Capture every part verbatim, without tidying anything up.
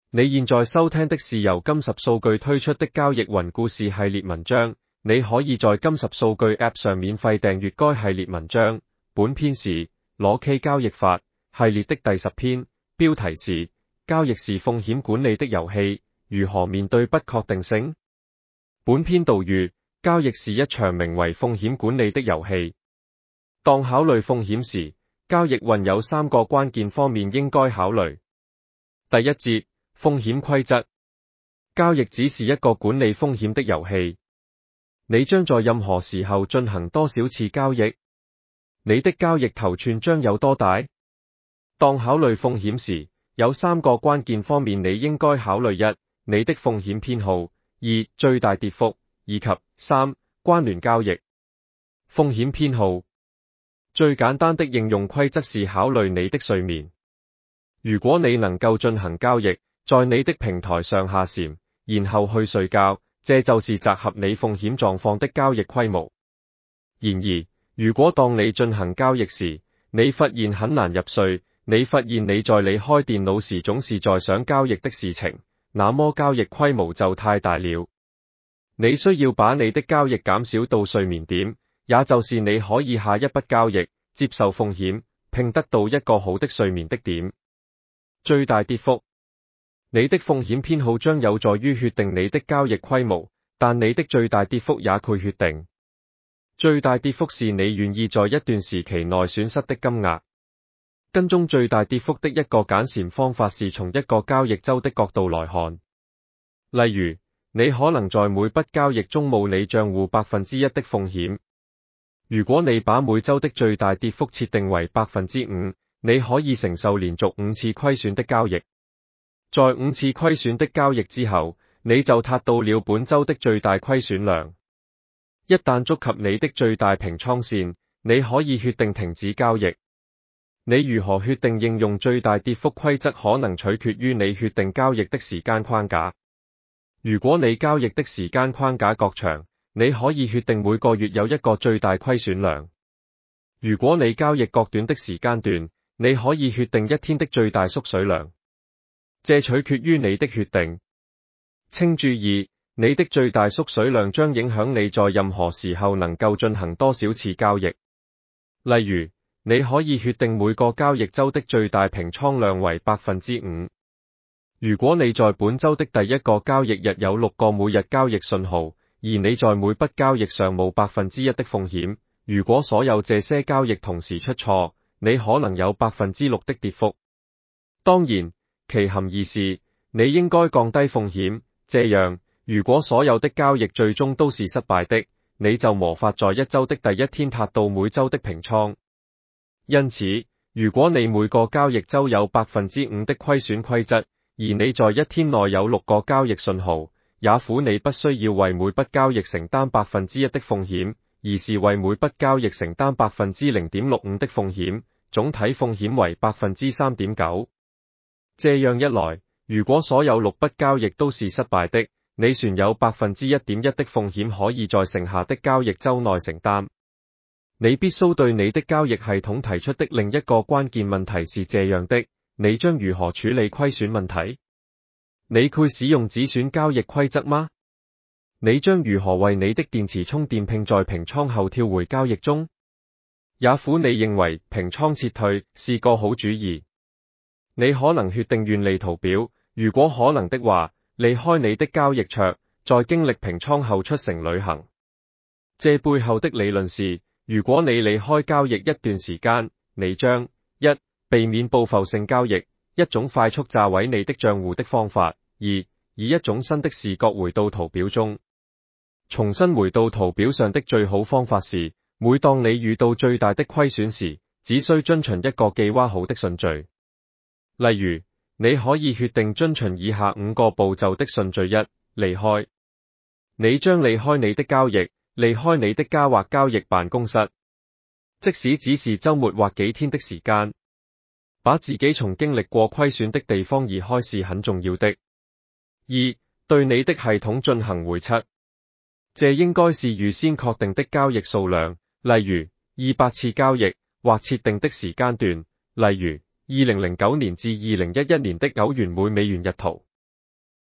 你現在收聽的是由金十數據推出的交易雲故事系列文章，你可以在金十數據 App 上免費訂閱該系列文章。本篇是裸 K 交易法系列的第十篇，標題是交易是風險管理的遊戲，如何面對不確定性？本篇導語：交易是一場名為風險管理的遊戲。當考慮風險時，交易雲有三個關鍵方面應該考慮。第一節，風險規則。交易只是一個管理風險的遊戲。你將在任何時候進行多少次交易？你的交易頭寸將有多大？當考慮風險時，有三個關鍵方面你應該考慮：一、你的風險偏好；二、最大跌幅；以及三、關聯交易。風險偏好。最簡單的應用規則是考慮你的睡眠。如果你能夠進行交易，在你的平台上下潛，然後去睡覺，這就是集合你風險狀況的交易規模。然而，如果當你進行交易時，你發現很難入睡，你發現你在離開電腦時總是在想交易的事情，那麼交易規模就太大了。你需要把你的交易減少到睡眠點，也就是你可以下一筆交易，接受風險，並得到一個好的睡眠的點。最大跌幅。你的風險偏好將有助於決定你的交易規模，但你的最大跌幅也會決定。最大跌幅是你願意在一段時期內損失的金額。跟蹤最大跌幅的一個簡單方法是從一個交易週的角度來看。例如，你可能在每筆交易中冒你賬戶百分之一的風險。如果你把每週的最大跌幅設定為百分之五，你可以承受連續五次虧損的交易。在五次虧損的交易之後，你就達到了本週的最大虧損量。一旦觸及你的最大平倉線，你可以決定停止交易。你如何決定應用最大跌幅規則，可能取決於你決定交易的時間框架。如果你交易的時間框架較長，你可以決定每個月有一個最大虧損量。如果你交易較短的時間段，你可以決定一天的最大縮水量。這取決於你的決定。請注意，你的最大縮水量將影響你在任何時候能夠進行多少次交易。例如，你可以決定每個交易週的最大平倉量為百分之五。如果你在本週的第一個交易日有六個每日交易信號，而你在每筆交易上冒百分之一的風險，如果所有這些交易同時出錯，你可能有百分之六的跌幅。當然，其含義是，你應該降低風險，這樣，如果所有的交易最終都是失敗的，你就無法在一週的第一天達到每週的平倉。因此，如果你每個交易週有百分之五的虧損規則，而你在一天內有六個交易信號，也許你不需要為每筆交易承擔百分之一的風險，而是為每筆交易承擔百分之零點六五的風險，總體風險為百分之三點九。這樣一來，如果所有六筆交易都是失敗的，你存有百分之一點一的風險可以在剩下的交易週內承擔。你必須對你的交易系統提出的另一個關鍵問題是這樣的：你將如何處理虧損問題？你會使用止損交易規則嗎？你將如何為你的電池充電並在平倉後跳回交易中？也許你認為平倉撤退是個好主意。你可能決定遠離圖表，如果可能的話，離開你的交易桌，在經歷平倉後出城旅行。這背後的理論是，如果你離開交易一段時間，你將一避免報復性交易，一種快速炸毀你的賬戶的方法；二以一種新的視覺回到圖表中。重新回到圖表上的最好方法是，每當你遇到最大的虧損時，只需遵循一個記劃好的順序。例如，你可以決定遵循以下五個步驟的順序：一、離開。你將離開你的交易，離開你的家或交易辦公室，即使只是週末或幾天的時間。把自己從經歷過虧損的地方移開是很重要的。二、對你的系統進行回測。這應該是預先確定的交易數量，例如二百次交易，或設定的時間段，例如二零零九年至二零一一年的歐元每美元日圖。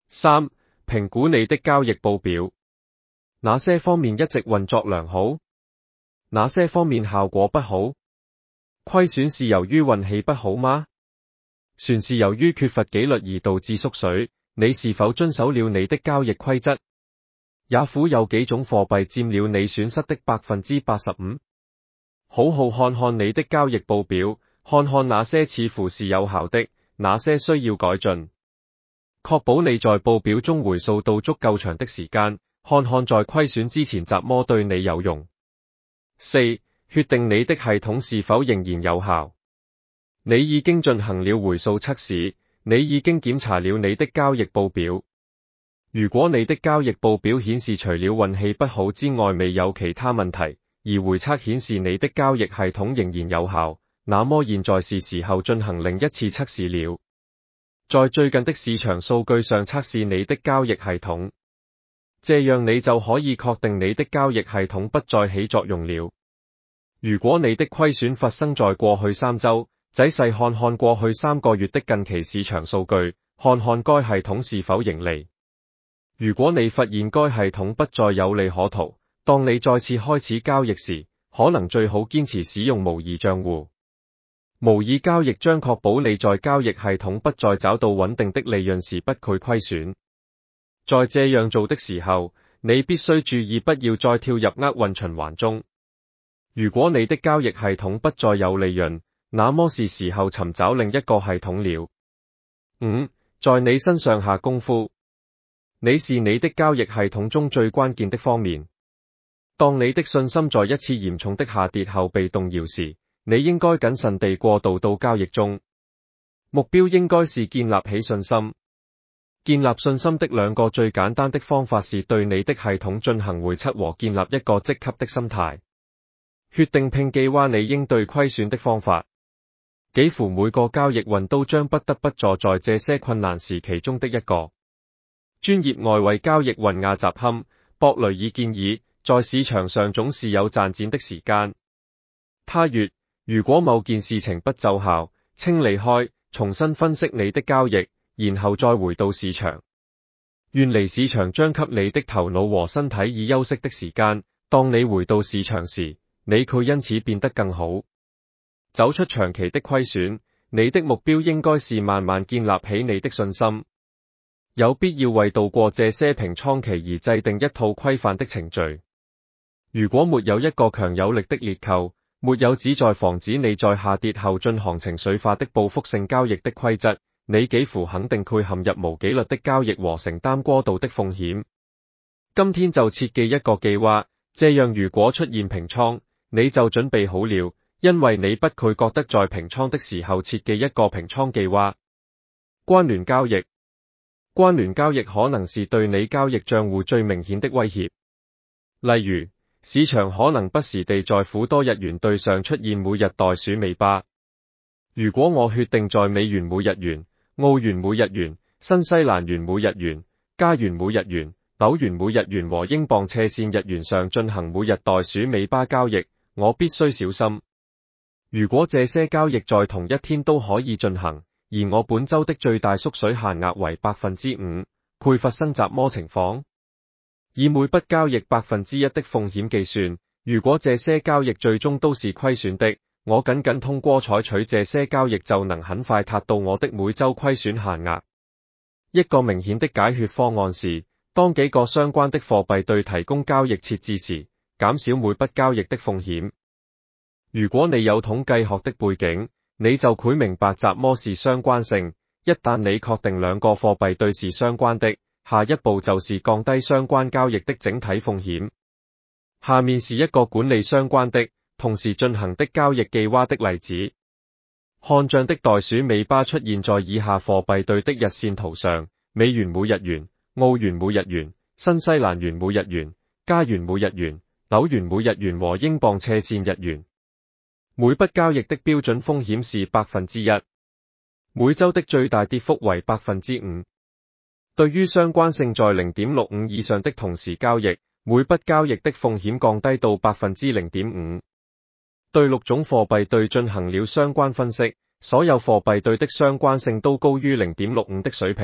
三、評估你的交易報表。哪些方面一直運作良好？哪些方面效果不好？虧損是由於運氣不好嗎？船是由於缺乏紀律而導致縮水，你是否遵守了你的交易規則？也苦有幾種貨幣佔了你損失的百分之八十五。好好看看你的交易報表，看看哪些似乎是有效的，哪些需要改進。確保你在報表中回溯到足夠長的時間，看看在虧損之前怎麼對你有用。四、決定你的系統是否仍然有效。你已經進行了回溯測試，你已經檢查了你的交易報表。如果你的交易報表顯示除了運氣不好之外未有其他問題，而回測顯示你的交易系統仍然有效，那麼現在是時候進行另一次測試了。在最近的市場數據上測試你的交易系統，這樣你就可以確定你的交易系統不再起作用了。如果你的虧損發生在過去三周，仔細看看過去三個月的近期市場數據，看看該系統是否盈利。如果你發現該系統不再有利可圖，當你再次開始交易時，可能最好堅持使用模擬賬戶。模擬交易將確保你在交易系統不再找到穩定的利潤時不會虧損。在這樣做的時候，你必須注意不要再跳入厄運循環中。如果你的交易系統不再有利潤，那麼是時候尋找另一個系統了。五、在你身上下功夫。你是你的交易系統中最關鍵的方面。當你的信心在一次嚴重的下跌後被動搖時，你應該謹慎地過渡到交易中。目標應該是建立起信心。建立信心的兩個最簡單的方法是對你的系統進行回測和建立一個積極的心態。決定並計劃你應對虧損的方法。幾乎每個交易員都將不得不坐在這些困難時期中的一個。專業外圍交易員亞集坎·博雷爾建議，在市場上總是有賺錢的時間。他說，如果某件事情不奏效，請離開，重新分析你的交易，然後再回到市場。遠離市場將給你的頭腦和身體以休息的時間，當你回到市場時，你會因此變得更好。走出長期的虧損，你的目標應該是慢慢建立起你的信心。有必要為度過這些平倉期而制定一套規範的程序。如果沒有一個強有力的裂扣，沒有旨在防止你在下跌後進行情緒化的報復性交易的規則，你幾乎肯定會陷入無紀律的交易和承擔過度的風險。今天就設計一個計劃，這樣如果出現平倉，你就準備好了，因為你不會覺得在平倉的時候設計一個平倉計劃。關聯交易。關聯交易可能是對你交易賬戶最明顯的威脅。例如，市場可能不時地在苦多日元對上出現每日袋鼠尾巴。如果我決定在美元每日元、澳元每日元、新西蘭元每日元、加元每日元、紐元每日元和英鎊斜線日元上進行每日袋鼠尾巴交易，我必須小心。如果這些交易在同一天都可以進行，而我本周的最大縮水限額為百分之五，會發生怎麼情況？以每筆交易百分之一的風險計算，如果這些交易最終都是虧損的，我僅僅通過採取這些交易就能很快達到我的每周虧損限額。一個明顯的解決方案是，當幾個相關的貨幣對提供交易設置時，減少每筆交易的風險。如果你有統計學的背景，你就會明白怎麼是相關性。一旦你確定兩個貨幣對是相關的，下一步就是降低相關交易的整體風險。下面是一個管理相關的、同時進行的交易計劃的例子。看漲的袋鼠尾巴出現在以下貨幣對的日線圖上：美元每日元、澳元每日元、新西蘭元每日元、加元每日元、紐元每日元和英鎊斜線日元。每筆交易的標準風險是百分之一，每周的最大跌幅為百分之五。對於相關性在 零點六五 以上的同時交易，每筆交易的風險降低到百分之零點五。對六種貨幣對進行了相關分析，所有貨幣對的相關性都高於 零點六五 的水平，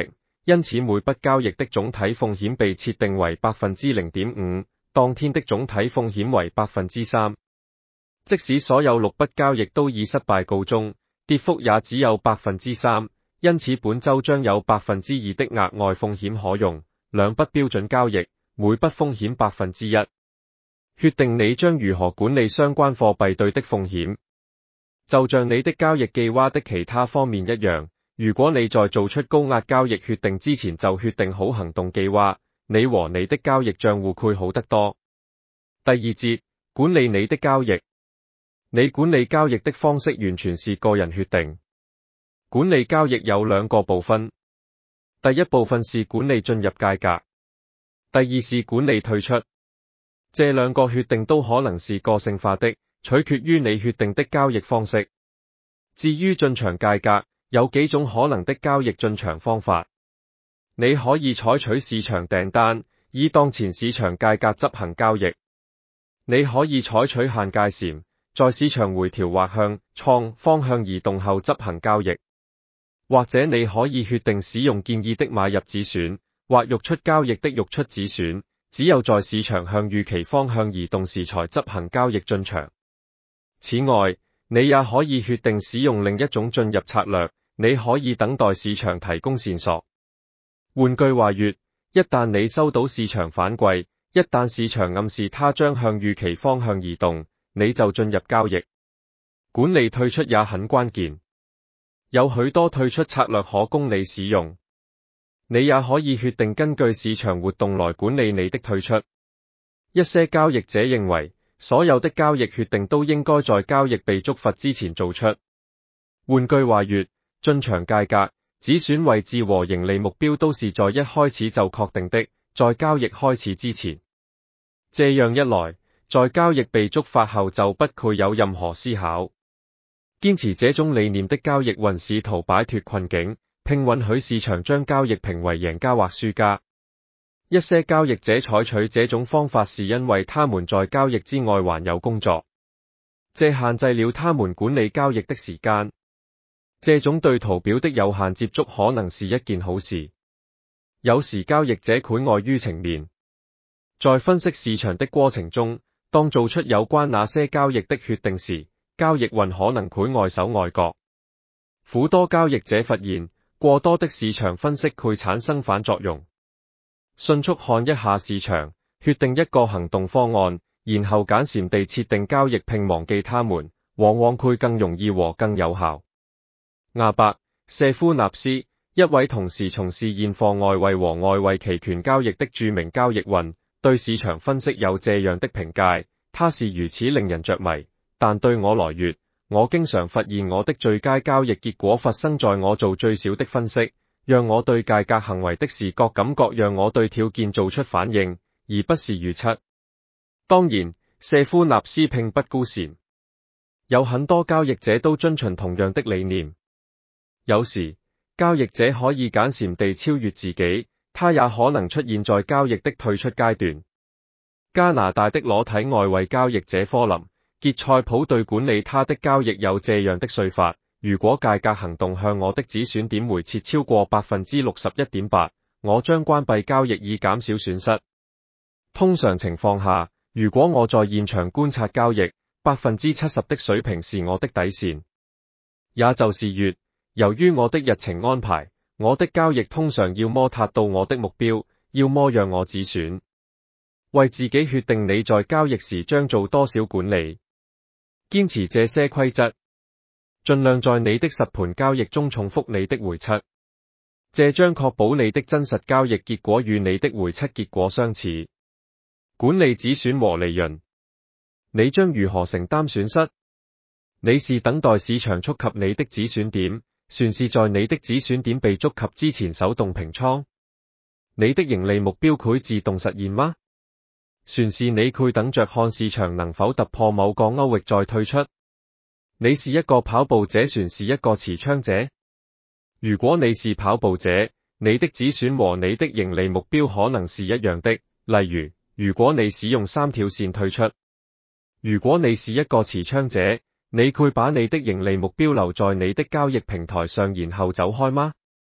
因此每筆交易的總體風險被設定為百分之零點五，當天的總體風險為百分之三。即使所有六筆交易都以失敗告終，跌幅也只有百分之三，因此本周將有百分之二的額外風險可用。兩筆標準交易，每筆風險百分之一。決定你將如何管理相關貨幣對的風險。就像你的交易計劃的其他方面一樣，如果你在做出高額交易決定之前就決定好行動計劃，你和你的交易賬戶會好得多。第二節，管理你的交易。你管理交易的方式完全是個人決定。管理交易有兩個部分，第一部分是管理進入價格，第二是管理退出。這兩個決定都可能是個性化的，取決於你決定的交易方式。至於進場價格，有幾種可能的交易進場方法。你可以採取市場訂單，以當前市場價格執行交易。你可以採取限界線，在市場回調或向倉方向移動後執行交易。或者你可以決定使用建議的買入止損，或溢出交易的溢出止損。只有在市場向預期方向移動時才執行交易進場。此外，你也可以決定使用另一種進入策略，你可以等待市場提供線索。換句話說，一旦你收到市場反饋，一旦市場暗示它將向預期方向移動，你就進入交易。管理退出也很關鍵，有許多退出策略可供你使用。你也可以決定根據市場活動來管理你的退出。一些交易者認為，所有的交易決定都應該在交易被觸發之前做出。換句話說，進場價格、止損位置和盈利目標都是在一開始就確定的，在交易開始之前。這樣一來，在交易被觸發後就不會有任何思考。堅持這種理念的交易運試圖擺脫困境，並允許市場將交易評為贏家或輸家。一些交易者採取這種方法是因為他們在交易之外還有工作，這限制了他們管理交易的時間。這種對圖表的有限接觸可能是一件好事。有時交易者會礙於情面，在分析市場的過程中，當做出有關那些交易的決定時，交易運可能會礙手礙腳。許多交易者發現，過多的市場分析會產生反作用。迅速看一下市場，決定一個行動方案，然後簡閃地設定交易並忘記他們，往往會更容易和更有效。亞伯·謝夫納斯，一位同時從事現貨外匯和外匯期權交易的著名交易員，對市場分析有這樣的評價：他是如此令人着迷，但對我來說，我經常發現我的最佳交易結果發生在我做最少的分析，讓我對價格行為的視覺感覺讓我對條件做出反應，而不是預測。當然，謝夫納斯並不孤善，有很多交易者都遵循同樣的理念。有時，交易者可以簡閃地超越自己，他也可能出現在交易的退出階段。加拿大的裸體外匯交易者科林傑塞普對管理他的交易有這樣的說法：如果價格行動向我的止損點回撤超過百分之六十一點八，我將關閉交易以減少損失。通常情況下，如果我在現場觀察交易，百分之七十的水平是我的底線。也就是說，由於我的日程安排，我的交易通常要麼達到我的目標，要麼讓我止損。為自己決定你在交易時將做多少管理。堅持這些規則，盡量在你的實盤交易中重複你的回測，這將確保你的真實交易結果與你的回測結果相似。管理止損和利潤，你將如何承擔損失？你是等待市場觸及你的止損點，算是在你的止損點被觸及之前手動平倉？你的盈利目標會自動實現嗎？算是你會等着看市場能否突破某個區域再退出？你是一個跑步者，算是一個持槍者？如果你是跑步者，你的止損和你的盈利目標可能是一樣的。例如，如果你使用三條線退出，如果你是一個持槍者，你會把你的盈利目標留在你的交易平台上然後走開嗎？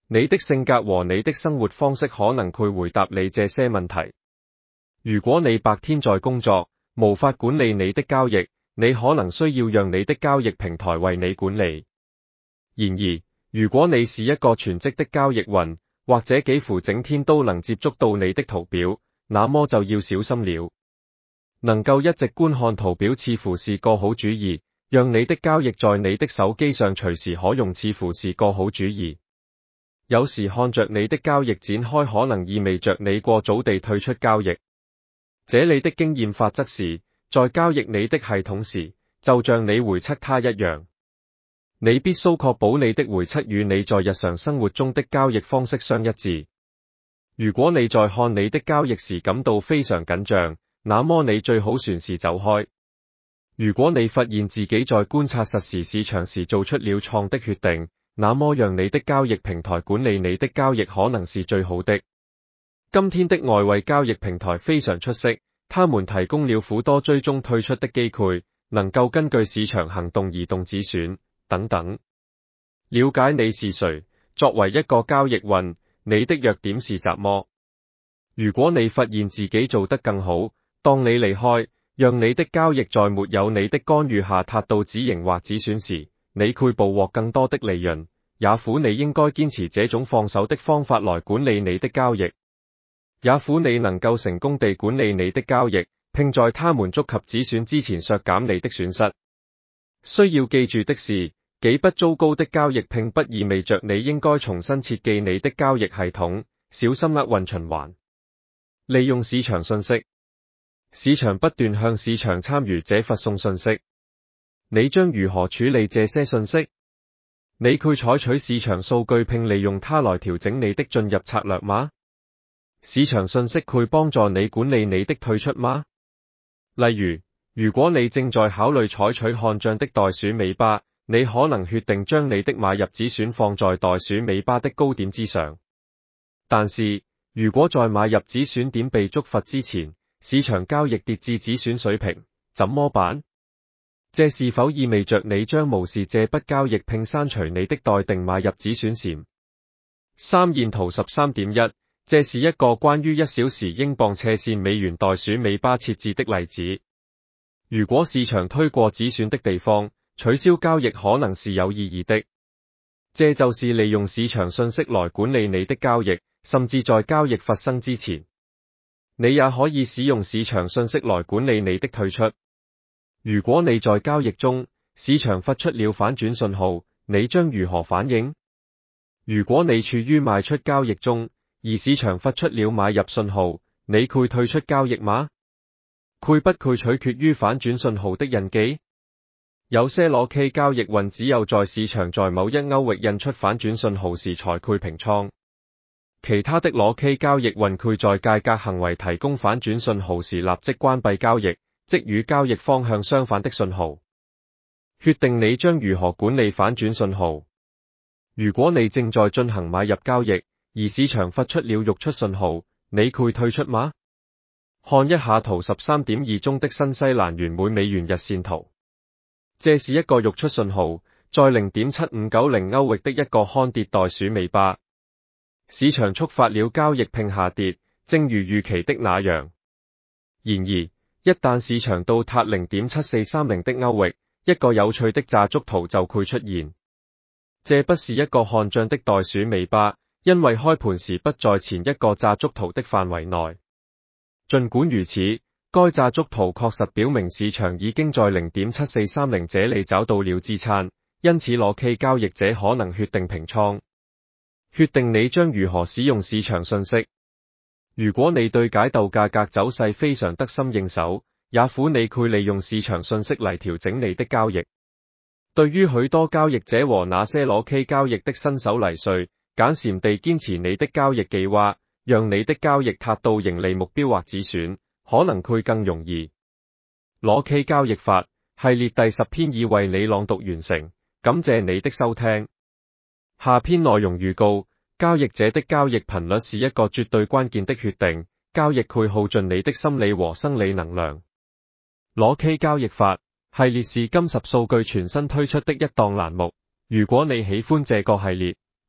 你的性格和你的生活方式可能會回答你這些問題。如果你白天在工作，無法管理你的交易，你可能需要讓你的交易平台為你管理。然而，如果你是一個全職的交易員，或者幾乎整天都能接觸到你的圖表，那麼就要小心了。能夠一直觀看圖表似乎是個好主意，讓你的交易在你的手機上隨時可用似乎是個好主意。有時看着你的交易展開可能意味着你過早地退出交易。這裡的經驗法則是，在交易你的系統時，就像你回測它一樣，你必須確保你的回測與你在日常生活中的交易方式相一致。如果你在看你的交易時感到非常緊張，那麼你最好隨時走開。如果你發現自己在觀察實時市場時做出了錯的決定，那麼讓你的交易平台管理你的交易可能是最好的。今天的外圍交易平台非常出色，他們提供了許多追蹤退出的機會，能夠根據市場行動移動止損等等。了解你是誰，作為一個交易員，你的弱點是什麼？如果你發現自己做得更好，當你離開，讓你的交易在沒有你的干預下達到止盈或止損時，你會捕獲更多的利潤。也許你應該堅持這種放手的方法來管理你的交易。也許你能夠成功地管理你的交易，並在他們觸及止損之前削減你的損失。需要記住的是，幾不糟糕的交易並不意味着你應該重新設計你的交易系統。小心厄運循環。利用市場信息。市場不斷向市場參與者發送信息，你將如何處理這些信息？你會採取市場數據並利用它來調整你的進入策略嗎？市場信息會幫助你管理你的退出嗎？例如，如果你正在考慮採取看漲的袋鼠尾巴，你可能決定將你的買入止損放在袋鼠尾巴的高點之上。但是，如果在買入止損點被觸發之前，市場交易跌至止損水平，怎麼辦？這是否意味着你將無視這筆交易並刪除你的待定買入止損線？三現圖 十三點一，這是一個關於一小時英鎊斜線美元袋鼠尾巴設置的例子。如果市場推過止損的地方，取消交易可能是有意義的。這就是利用市場信息來管理你的交易，甚至在交易發生之前。你也可以使用市場信息來管理你的退出。如果你在交易中，市場發出了反轉信號，你將如何反應？如果你處於賣出交易中，而市場發出了買入信號，你會退出交易嗎？會不會取決於反轉信號的印記？有些裸 K 交易員只有在市場在某一區域印出反轉信號時才會平倉。其他的裸 K 交易員會在價格行為提供反轉信號時立即關閉交易，即與交易方向相反的信號。決定你將如何管理反轉信號。如果你正在進行買入交易，而市場發出了溢出信號，你會退出嗎？看一下圖 十三點二 中的新西蘭元每美元日線圖。這是一個溢出信號，在 零點七五九零 歐域的一個看跌袋鼠尾巴。市場觸發了交易並下跌，正如預期的那樣。然而，一旦市場到達 零點七四三零 的歐域，一個有趣的炸竹圖就會出現。這不是一個看漲的袋鼠尾巴，因為開盤時不在前一個炸竹圖的範圍內。儘管如此，該炸竹圖確實表明市場已經在 零點七四三零 這裡找到了支撐，因此裸 K 交易者可能決定平倉。決定你將如何使用市場信息。如果你對解讀價格走勢非常得心應手，也許你會利用市場信息嚟調整你的交易。對於許多交易者和那些裸 K 交易的新手嚟說，簡單地堅持你的交易計劃，讓你的交易達到盈利目標或止損，可能會更容易。裸 K 交易法系列第十篇已為你朗讀完成，感謝你的收聽。下篇內容預告：交易者的交易頻率是一個絕對關鍵的決定，交易會耗盡你的心理和生理能量。裸 K 交易法系列是金十數據全新推出的一檔欄目，如果你喜歡這個系列，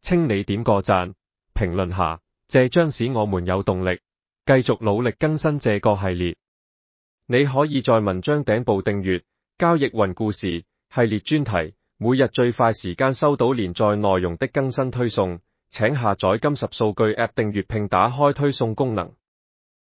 請你點個讚，評論下，這將使我們有動力，繼續努力更新這個系列。你可以在文章頂部訂閱交易雲故事系列專題，每日最快時間收到連載內容的更新推送。請下載金十數據 App 訂閱並打開推送功能。